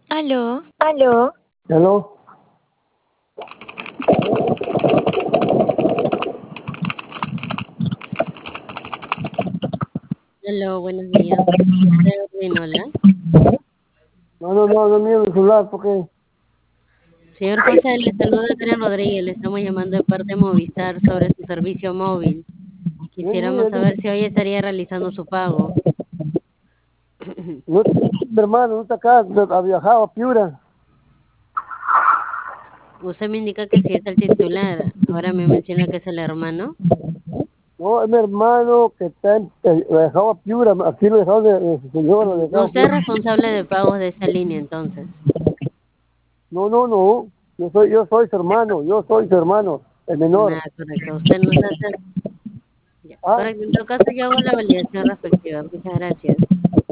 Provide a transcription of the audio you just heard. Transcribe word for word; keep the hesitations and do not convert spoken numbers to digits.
Aló, Aló. Aló. Hola, buenos días. Evelyn, hola. No, no, no, no miro el celular porque Señor José, le saluda Karen Rodríguez. Le estamos llamando de parte de Movistar sobre su servicio móvil. no es Quisiéramos mío, saber si hoy estaría realizando su pago. no, mi hermano no está acá, ha viajado a Piura. Usted me indica que si es el titular. Ahora me menciona que es el hermano. No, es mi hermano que está en, eh, lo dejaba a Piura, aquí lo dejaba de, de su señora, lo dejaba a Usted es Piura. responsable de pagos de esa línea, entonces. No, no, no, yo soy, yo soy su hermano, yo soy su hermano, el menor. Nada, correcto. Usted nos hace... Ya, Ah, correcto. En todo caso, yo hago la validación respectiva. Muchas gracias.